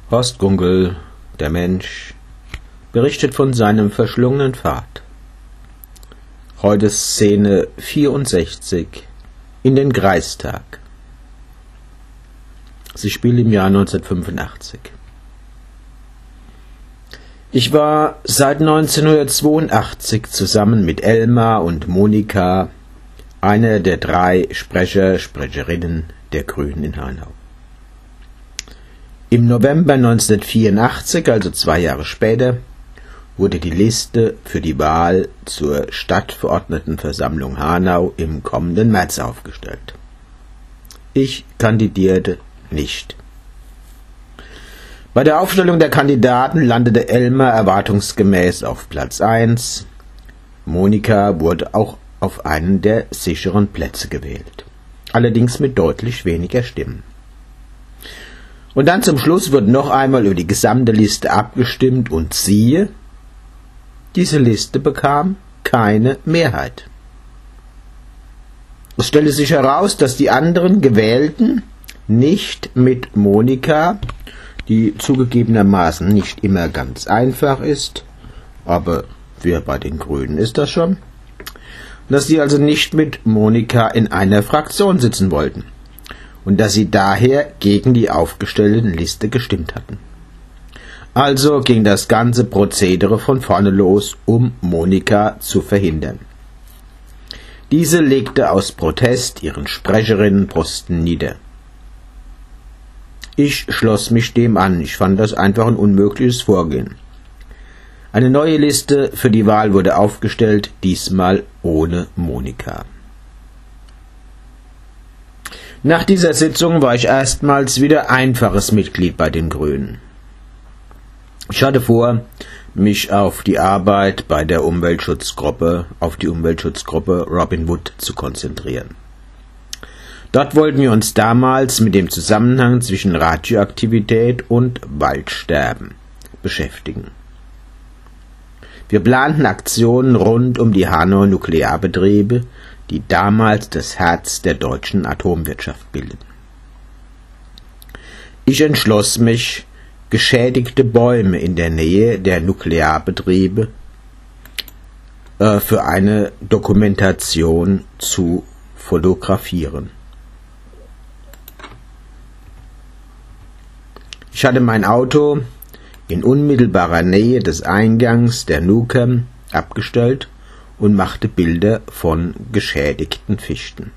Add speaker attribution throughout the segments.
Speaker 1: Horst Gunkel, der Mensch, berichtet von seinem verschlungenen Pfad. Heute Szene 64 in den Kreistag. Sie spielt im Jahr 1985. Ich war seit 1982 zusammen mit Elmar und Monika einer der 3 Sprecherinnen der Grünen in Hanau. Im November 1984, also 2 Jahre später, wurde die Liste für die Wahl zur Stadtverordnetenversammlung Hanau im kommenden März aufgestellt. Ich kandidierte nicht. Bei der Aufstellung der Kandidaten landete Elmar erwartungsgemäß auf Platz 1. Monika wurde auch auf einen der sicheren Plätze gewählt, allerdings mit deutlich weniger Stimmen. Und dann zum Schluss wurde noch einmal über die gesamte Liste abgestimmt und siehe, diese Liste bekam keine Mehrheit. Es stellte sich heraus, dass die anderen Gewählten nicht mit Monika, die zugegebenermaßen nicht immer ganz einfach ist, aber wer bei den Grünen ist das schon, dass sie also nicht mit Monika in einer Fraktion sitzen wollten und dass sie daher gegen die aufgestellte Liste gestimmt hatten. Also ging das ganze Prozedere von vorne los, um Monika zu verhindern. Diese legte aus Protest ihren Sprecherinnenposten nieder. Ich schloss mich dem an, ich fand das einfach ein unmögliches Vorgehen. Eine neue Liste für die Wahl wurde aufgestellt, diesmal ohne Monika. Nach dieser Sitzung war ich erstmals wieder einfaches Mitglied bei den Grünen. Ich hatte vor, mich auf die Arbeit bei der Umweltschutzgruppe Robin Wood zu konzentrieren. Dort wollten wir uns damals mit dem Zusammenhang zwischen Radioaktivität und Waldsterben beschäftigen. Wir planten Aktionen rund um die Hanauer Nuklearbetriebe, die damals das Herz der deutschen Atomwirtschaft bildeten. Ich entschloss mich, geschädigte Bäume in der Nähe der Nuklearbetriebe für eine Dokumentation zu fotografieren. Ich hatte mein Auto in unmittelbarer Nähe des Eingangs der Nukem abgestellt und machte Bilder von geschädigten Fichten.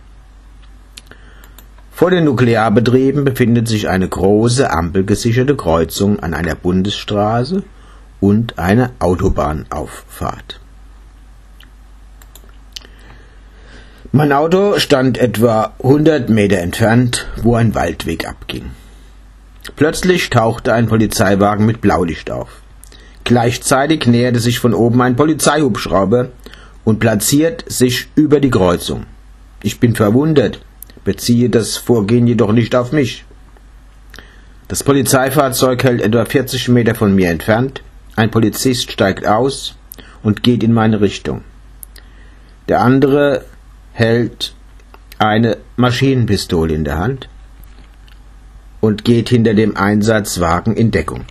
Speaker 1: Vor den Nuklearbetrieben befindet sich eine große ampelgesicherte Kreuzung an einer Bundesstraße und eine Autobahnauffahrt. Mein Auto stand etwa 100 Meter entfernt, wo ein Waldweg abging. Plötzlich tauchte ein Polizeiwagen mit Blaulicht auf. Gleichzeitig näherte sich von oben ein Polizeihubschrauber und platziert sich über die Kreuzung. Ich bin verwundert, beziehe das Vorgehen jedoch nicht auf mich. Das Polizeifahrzeug hält etwa 40 Meter von mir entfernt. Ein Polizist steigt aus und geht in meine Richtung. Der andere hält eine Maschinenpistole in der Hand und geht hinter dem Einsatzwagen in Deckung.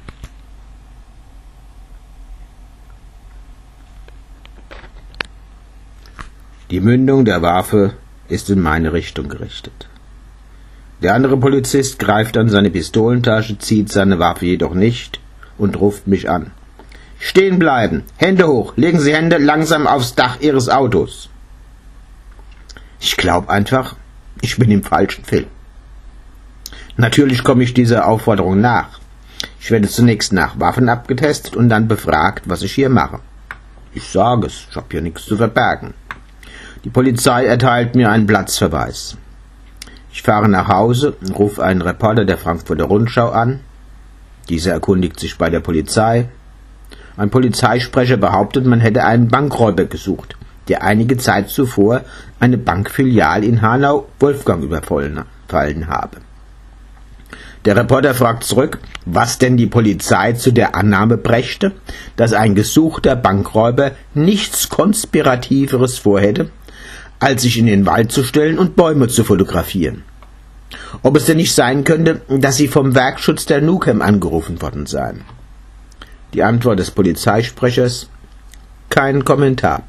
Speaker 1: Die Mündung der Waffe ist in meine Richtung gerichtet. Der andere Polizist greift an seine Pistolentasche, zieht seine Waffe jedoch nicht und ruft mich an. Stehen bleiben, Hände hoch, legen Sie Hände langsam aufs Dach Ihres Autos. Ich glaube einfach, ich bin im falschen Film. Natürlich komme ich dieser Aufforderung nach. Ich werde zunächst nach Waffen abgetestet und dann befragt, was ich hier mache. Ich sage es, ich habe hier nichts zu verbergen. Die Polizei erteilt mir einen Platzverweis. Ich fahre nach Hause und rufe einen Reporter der Frankfurter Rundschau an. Dieser erkundigt sich bei der Polizei. Ein Polizeisprecher behauptet, man hätte einen Bankräuber gesucht, der einige Zeit zuvor eine Bankfiliale in Hanau Wolfgang überfallen habe. Der Reporter fragt zurück, was denn die Polizei zu der Annahme brächte, dass ein gesuchter Bankräuber nichts Konspirativeres vorhätte, als sich in den Wald zu stellen und Bäume zu fotografieren. ob es denn nicht sein könnte, dass sie vom Werkschutz der Nukem angerufen worden seien. Die Antwort des Polizeisprechers: kein Kommentar.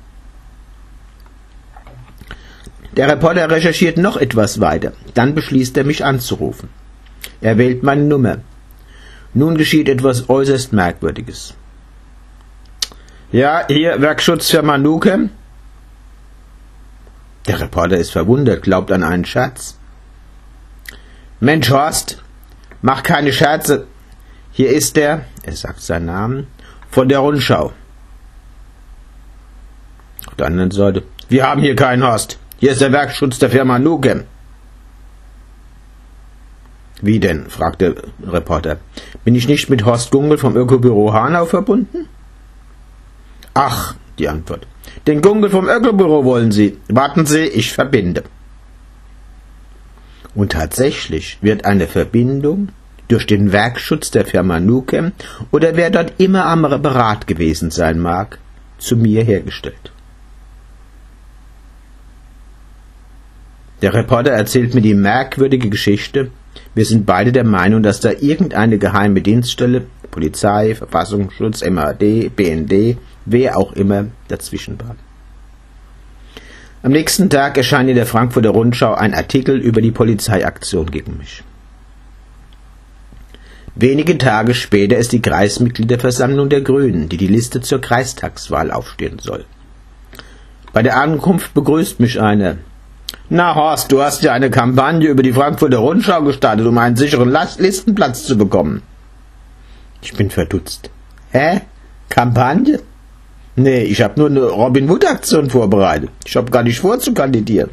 Speaker 1: Der Reporter recherchiert noch etwas weiter, dann beschließt er, mich anzurufen. Er wählt meine Nummer. Nun geschieht etwas äußerst Merkwürdiges. Ja, hier Werkschutzfirma Nukem. Der Reporter ist verwundert, glaubt an einen Scherz. Mensch Horst, mach keine Scherze. Hier ist er sagt seinen Namen, von der Rundschau. Auf der anderen Seite: wir haben hier keinen Horst. Hier ist der Werkschutz der Firma Nukem. Wie denn? Fragt der Reporter. Bin ich nicht mit Horst Gungel vom Ökobüro Hanau verbunden? Ach, die Antwort. Den Gungel vom Ökobüro wollen Sie. Warten Sie, ich verbinde. Und tatsächlich wird eine Verbindung durch den Werkschutz der Firma Nukem oder wer dort immer am Apparat gewesen sein mag, zu mir hergestellt. Der Reporter erzählt mir die merkwürdige Geschichte. Wir sind beide der Meinung, dass da irgendeine geheime Dienststelle, Polizei, Verfassungsschutz, MAD, BND, wer auch immer, dazwischen war. Am nächsten Tag erscheint in der Frankfurter Rundschau ein Artikel über die Polizeiaktion gegen mich. Wenige Tage später ist die Kreismitgliederversammlung der Grünen, die die Liste zur Kreistagswahl aufstellen soll. Bei der Ankunft begrüßt mich einer. Na Horst, du hast ja eine Kampagne über die Frankfurter Rundschau gestartet, um einen sicheren Listenplatz zu bekommen. Ich bin verdutzt. Hä? Kampagne? Nee, ich habe nur eine Robin-Hood-Aktion vorbereitet. Ich habe gar nicht vor zu kandidieren.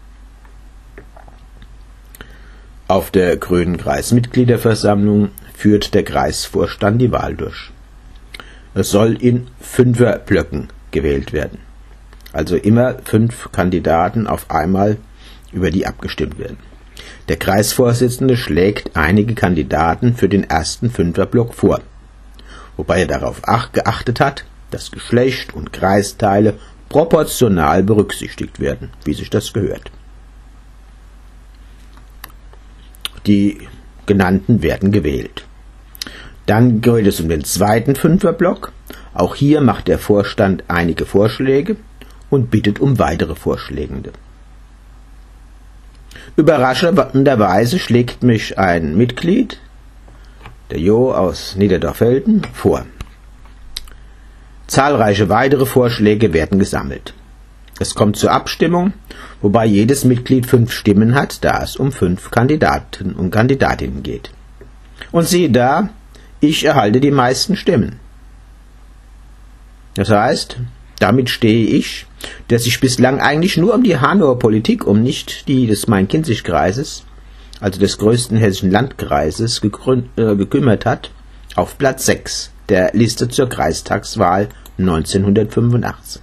Speaker 1: Auf der grünen Kreismitgliederversammlung führt der Kreisvorstand die Wahl durch. Es soll in 5er-Blöcken gewählt werden. Also immer 5 Kandidaten auf einmal, über die abgestimmt werden. Der Kreisvorsitzende schlägt einige Kandidaten für den ersten 5er-Block vor, wobei er darauf geachtet hat, dass Geschlecht und Kreisteile proportional berücksichtigt werden, wie sich das gehört. Die genannten werden gewählt. Dann geht es um den zweiten 5er-Block. Auch hier macht der Vorstand einige Vorschläge und bittet um weitere Vorschläge. Überraschenderweise schlägt mich ein Mitglied, der Jo aus Niederdorfelden, vor. Zahlreiche weitere Vorschläge werden gesammelt. Es kommt zur Abstimmung, wobei jedes Mitglied 5 Stimmen hat, da es um 5 Kandidaten und Kandidatinnen geht. Und siehe da, ich erhalte die meisten Stimmen. Das heißt, damit stehe ich, der sich bislang eigentlich nur um die Hanauer Politik, um nicht die des Main-Kinzig-Kreises, also des größten hessischen Landkreises, gekümmert hat, auf Platz 6 der Liste zur Kreistagswahl 1985.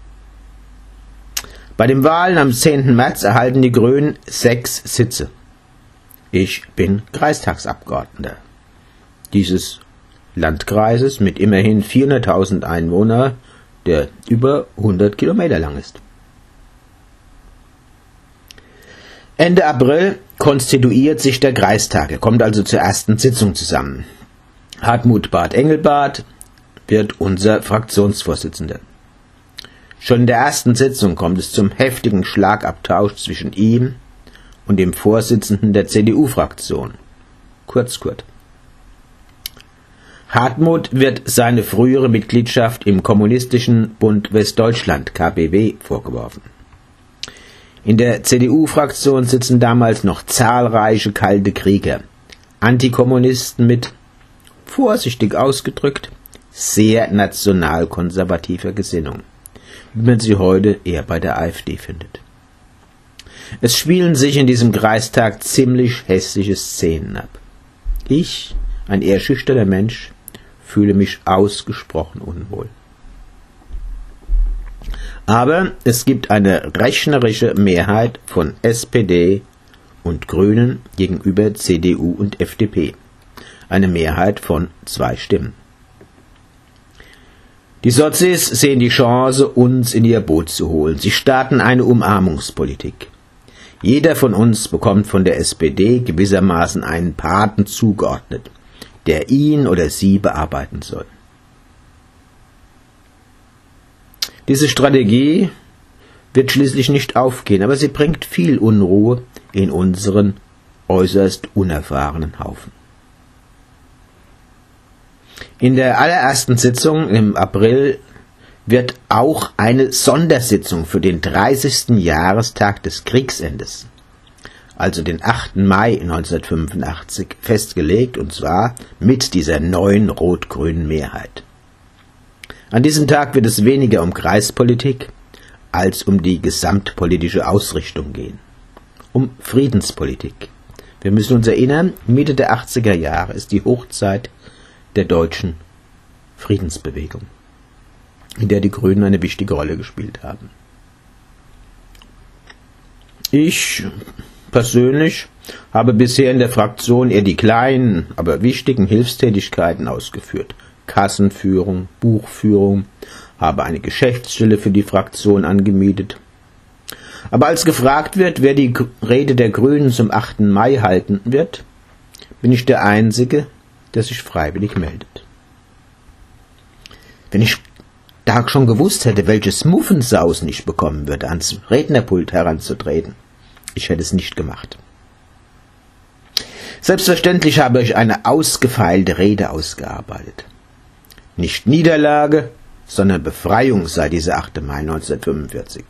Speaker 1: Bei den Wahlen am 10. März erhalten die Grünen 6 Sitze. Ich bin Kreistagsabgeordneter dieses Landkreises mit immerhin 400.000 Einwohnern, der über 100 Kilometer lang ist. Ende April konstituiert sich der Kreistag. Er kommt also zur ersten Sitzung zusammen. Hartmut Barth-Engelbart wird unser Fraktionsvorsitzender. Schon in der ersten Sitzung kommt es zum heftigen Schlagabtausch zwischen ihm und dem Vorsitzenden der CDU-Fraktion, Kurt. Hartmut wird seine frühere Mitgliedschaft im Kommunistischen Bund Westdeutschland, KBW, vorgeworfen. In der CDU-Fraktion sitzen damals noch zahlreiche kalte Krieger, Antikommunisten mit, vorsichtig ausgedrückt, sehr nationalkonservativer Gesinnung, wie man sie heute eher bei der AfD findet. Es spielen sich in diesem Kreistag ziemlich hässliche Szenen ab. Ich, ein eher schüchterner Mensch, fühle mich ausgesprochen unwohl. Aber es gibt eine rechnerische Mehrheit von SPD und Grünen gegenüber CDU und FDP. Eine Mehrheit von 2 Stimmen. Die Sozis sehen die Chance, uns in ihr Boot zu holen. Sie starten eine Umarmungspolitik. Jeder von uns bekommt von der SPD gewissermaßen einen Paten zugeordnet, der ihn oder sie bearbeiten soll. Diese Strategie wird schließlich nicht aufgehen, aber sie bringt viel Unruhe in unseren äußerst unerfahrenen Haufen. In der allerersten Sitzung im April wird auch eine Sondersitzung für den 30. Jahrestag des Kriegsendes, also den 8. Mai 1985, festgelegt, und zwar mit dieser neuen rot-grünen Mehrheit. An diesem Tag wird es weniger um Kreispolitik als um die gesamtpolitische Ausrichtung gehen, um Friedenspolitik. Wir müssen uns erinnern, Mitte der 80er Jahre ist die Hochzeit der deutschen Friedensbewegung, in der die Grünen eine wichtige Rolle gespielt haben. Ich persönlich habe bisher in der Fraktion eher die kleinen, aber wichtigen Hilfstätigkeiten ausgeführt. Kassenführung, Buchführung, habe eine Geschäftsstelle für die Fraktion angemietet. Aber als gefragt wird, wer die Rede der Grünen zum 8. Mai halten wird, bin ich der Einzige, der sich freiwillig meldet. Wenn ich da schon gewusst hätte, welches Muffensausen ich bekommen würde, ans Rednerpult heranzutreten, ich hätte es nicht gemacht. Selbstverständlich habe ich eine ausgefeilte Rede ausgearbeitet. Nicht Niederlage, sondern Befreiung sei dieser 8. Mai 1945.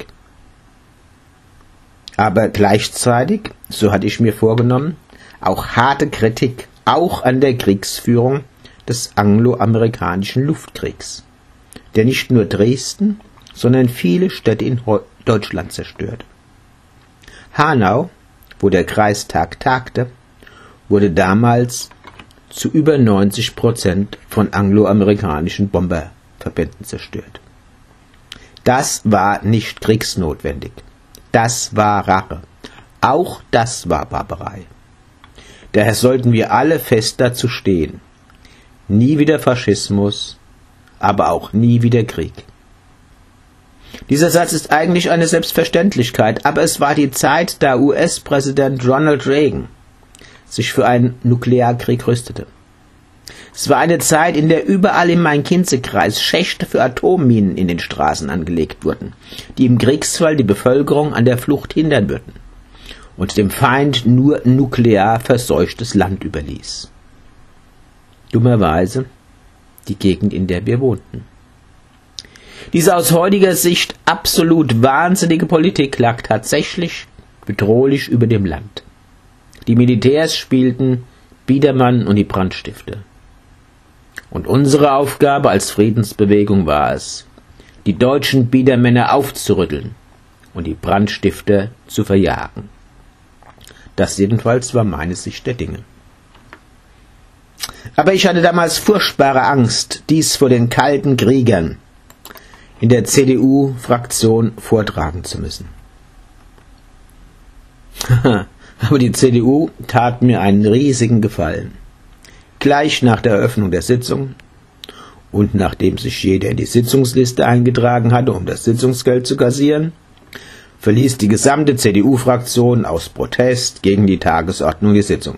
Speaker 1: Aber gleichzeitig, so hatte ich mir vorgenommen, auch harte Kritik, auch an der Kriegsführung des angloamerikanischen Luftkriegs, der nicht nur Dresden, sondern viele Städte in Deutschland zerstört. Hanau, wo der Kreistag tagte, wurde damals zu über 90% von angloamerikanischen Bomberverbänden zerstört. Das war nicht kriegsnotwendig. Das war Rache. Auch das war Barbarei. Daher sollten wir alle fest dazu stehen. Nie wieder Faschismus, aber auch nie wieder Krieg. Dieser Satz ist eigentlich eine Selbstverständlichkeit, aber es war die Zeit, da US-Präsident Ronald Reagan sich für einen Nuklearkrieg rüstete. Es war eine Zeit, in der überall im Main-Kinzig-Kreis Schächte für Atomminen in den Straßen angelegt wurden, die im Kriegsfall die Bevölkerung an der Flucht hindern würden und dem Feind nur nuklear verseuchtes Land überließ. Dummerweise die Gegend, in der wir wohnten. Diese aus heutiger Sicht absolut wahnsinnige Politik lag tatsächlich bedrohlich über dem Land. Die Militärs spielten Biedermann und die Brandstifter. Und unsere Aufgabe als Friedensbewegung war es, die deutschen Biedermänner aufzurütteln und die Brandstifter zu verjagen. Das jedenfalls war meine Sicht der Dinge. Aber ich hatte damals furchtbare Angst, dies vor den kalten Kriegern in der CDU-Fraktion vortragen zu müssen. Aber die CDU tat mir einen riesigen Gefallen. Gleich nach der Eröffnung der Sitzung und nachdem sich jeder in die Sitzungsliste eingetragen hatte, um das Sitzungsgeld zu kassieren, verließ die gesamte CDU-Fraktion aus Protest gegen die Tagesordnung die Sitzung.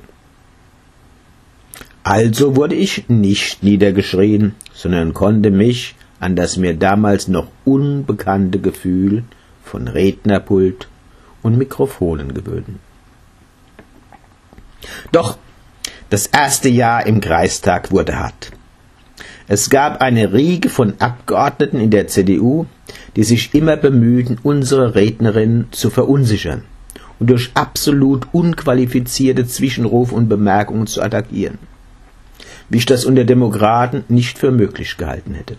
Speaker 1: Also wurde ich nicht niedergeschrien, sondern konnte mich an das mir damals noch unbekannte Gefühl von Rednerpult und Mikrofonen gewöhnen. Doch das erste Jahr im Kreistag wurde hart. Es gab eine Riege von Abgeordneten in der CDU, die sich immer bemühten, unsere Rednerinnen zu verunsichern und durch absolut unqualifizierte Zwischenrufe und Bemerkungen zu attackieren, wie ich das unter Demokraten nicht für möglich gehalten hätte.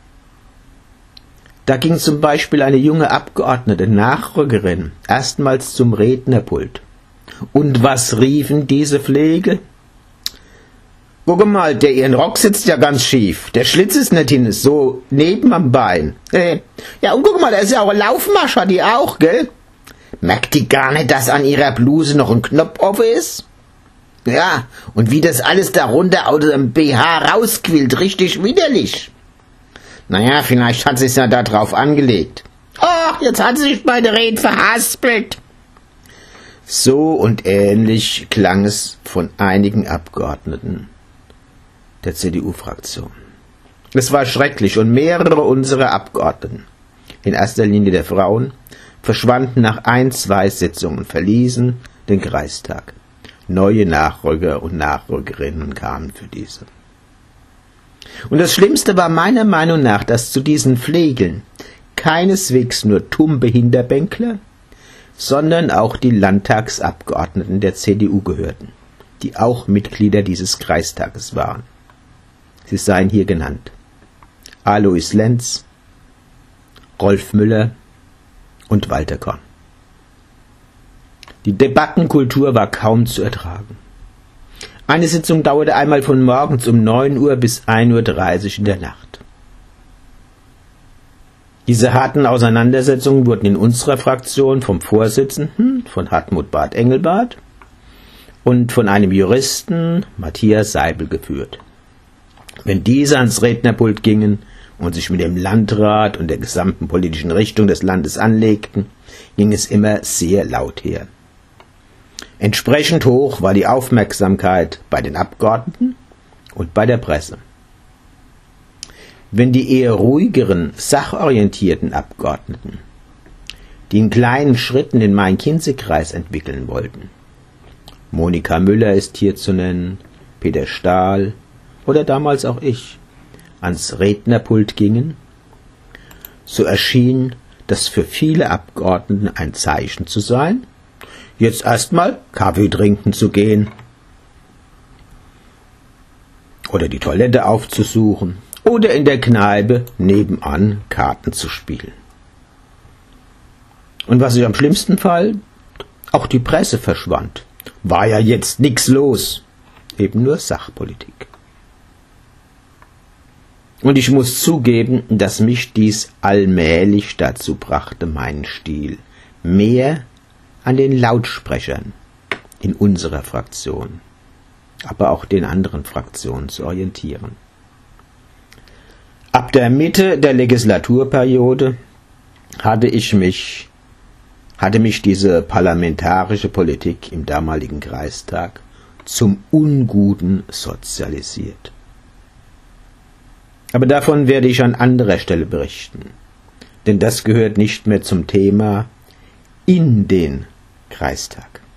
Speaker 1: Da ging zum Beispiel eine junge Abgeordnete, Nachrückerin, erstmals zum Rednerpult. Und was riefen diese Pflege? Guck mal, der ihren Rock sitzt ja ganz schief. Der Schlitz ist nicht hin, so neben am Bein. Ja, und guck mal, da ist ja auch ein Laufmarsch, hat die auch, gell? Merkt die gar nicht, dass an ihrer Bluse noch ein Knopf offen ist? Ja, und wie das alles darunter aus dem BH rausquillt, richtig widerlich. Naja, vielleicht hat sie es ja da drauf angelegt. Ach, jetzt hat sie sich bei der Rede verhaspelt. So und ähnlich klang es von einigen Abgeordneten der CDU-Fraktion. Es war schrecklich und mehrere unserer Abgeordneten, in erster Linie der Frauen, verschwanden nach 1-2 Sitzungen, verließen den Kreistag. Neue Nachrücker und Nachrückerinnen kamen für diese. Und das Schlimmste war meiner Meinung nach, dass zu diesen Flegeln keineswegs nur tumbe Hinterbänkler, sondern auch die Landtagsabgeordneten der CDU gehörten, die auch Mitglieder dieses Kreistages waren. Sie seien hier genannt: Alois Lenz, Rolf Müller und Walter Korn. Die Debattenkultur war kaum zu ertragen. Eine Sitzung dauerte einmal von morgens um 9 Uhr bis 1:30 Uhr in der Nacht. Diese harten Auseinandersetzungen wurden in unserer Fraktion vom Vorsitzenden, von Hartmut Barth-Engelbart, und von einem Juristen, Matthias Seibel, geführt. Wenn diese ans Rednerpult gingen und sich mit dem Landrat und der gesamten politischen Richtung des Landes anlegten, ging es immer sehr laut her. Entsprechend hoch war die Aufmerksamkeit bei den Abgeordneten und bei der Presse. Wenn die eher ruhigeren, sachorientierten Abgeordneten, die in kleinen Schritten den Main-Kinzig-Kreis entwickeln wollten, Monika Müller ist hier zu nennen, Peter Stahl oder damals auch ich, ans Rednerpult gingen, so erschien das für viele Abgeordneten ein Zeichen zu sein, jetzt erstmal Kaffee trinken zu gehen oder die Toilette aufzusuchen oder in der Kneipe nebenan Karten zu spielen. Und was ich am schlimmsten fand, auch die Presse verschwand. War ja jetzt nichts los, eben nur Sachpolitik. Und ich muss zugeben, dass mich dies allmählich dazu brachte, meinen Stil mehr an den Lautsprechern in unserer Fraktion, aber auch den anderen Fraktionen zu orientieren. Ab der Mitte der Legislaturperiode hatte mich diese parlamentarische Politik im damaligen Kreistag zum Unguten sozialisiert. Aber davon werde ich an anderer Stelle berichten, denn das gehört nicht mehr zum Thema in den Kreistag.